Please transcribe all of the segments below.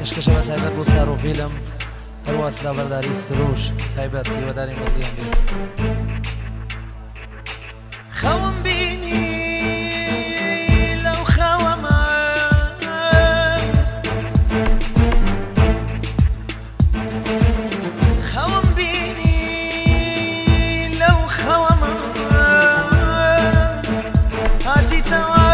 عشقشە بە تایبەت بۆ سەر و فیلم هەروە سلااوەرداری سروش تایبەت هیواداری مەڵیان بێت خەوم بینی لەو خەوەمە خەوم بینی لەو خەوەمە هاتیتەوە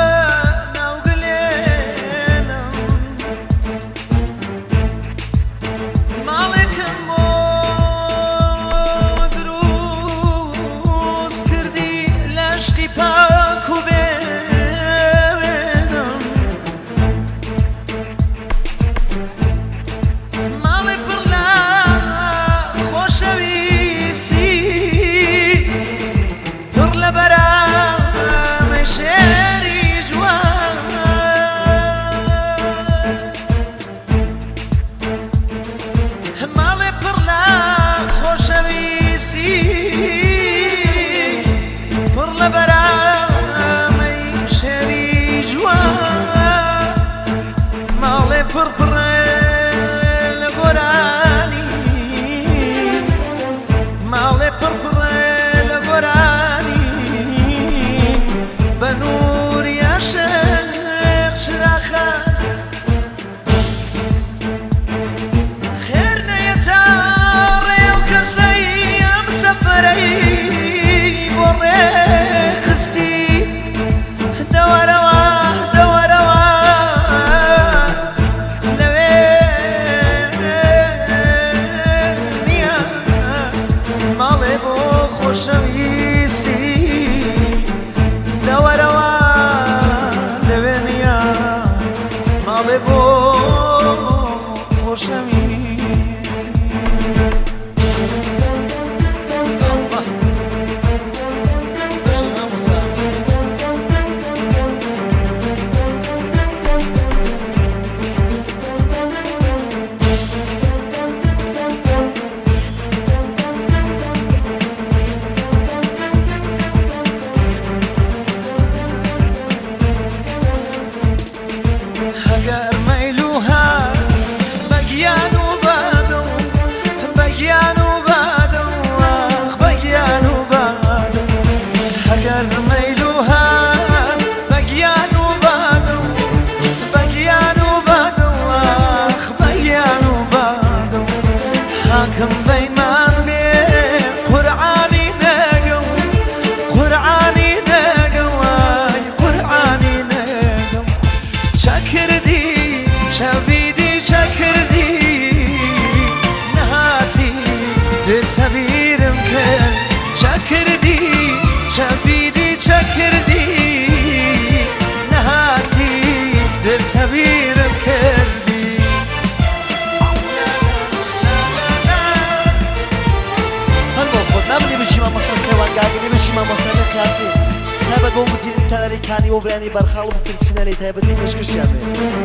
کانی و برانی برخال و پرسینالی تایبەتی پێشکەشیان بێ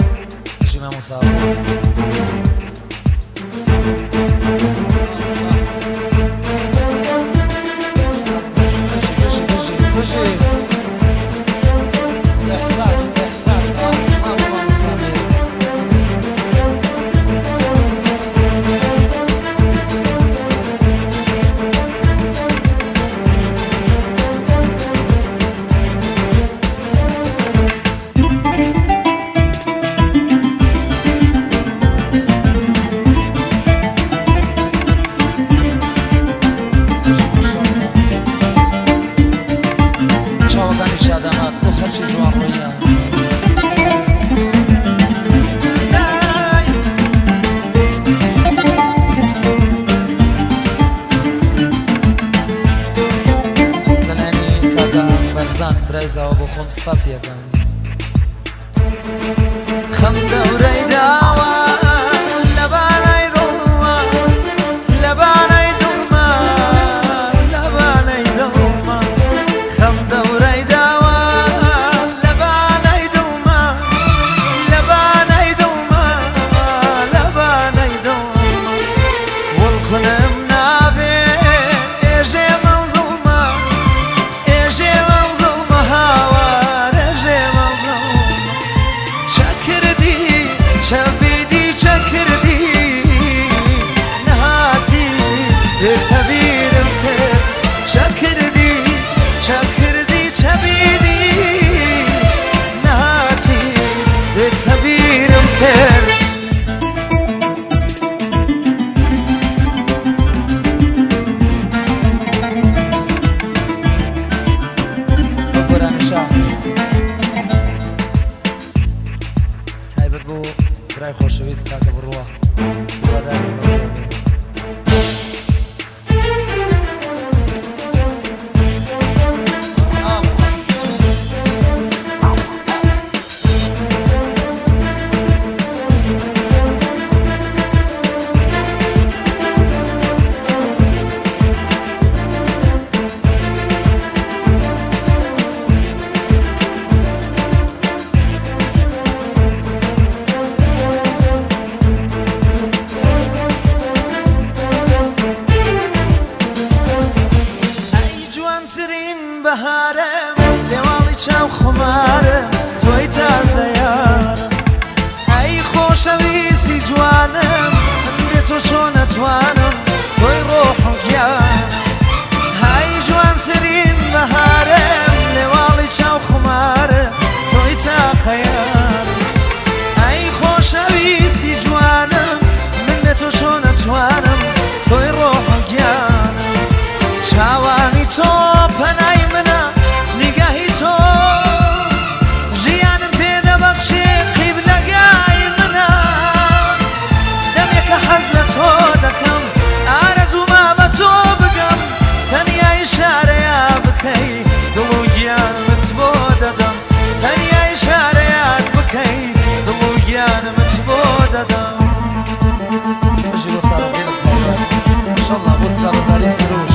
ژیما مۆساوی احساس احساس برایزەوە بۆ خۆم سپاسیەکەم خەم دەورەی داوە لەبانەی دڵمە لەبانەی دڵمە لەبانەی دڵمە خەم دەورەی داوە لەبانەی دڵمە لەبانەی دڵمە لەبانەی دڵمە وڵکونم نابێ ئێژێ مەنزڵمە ئێژێ مەنزڵمە هاوارە ژێ مەنزڵمە چەکردی ئای خۆشەویست کاکە بڕوە هیواداری مەڵێنی بەهارم لێواڵی چاو خمارم تۆی تازە یارم ئەی خۆشەویستی جوانم بێ تۆ چۆن نەتوانم تۆی ڕۆح و گیانم ئەی جوانترین بەهارم لێواڵی چاو خمارم تۆی تاقە یارم ئەی خۆشەویستی جوانم من بێ تۆ چۆن نەتوانم تۆی ڕۆح و گیانم چاوانی تۆ پەنای منە نیگەهی تۆ ژیانم پێدەبەخشێ قیبلەگای منە دەمێکە حەز لە تۆ دەکەم ئارەزوومە بە تۆ بگەم تەنیا ئیشارەیە بکەی دڵ و گیانمت بۆ دەدەم تەنیا ئیشارەیەک بکەی دڵ و گیانمت بۆ دەدەم بژی بۆ ساڵەکەی لە تایبەت ئینشەڵڵا بۆ ساڵەداری سروش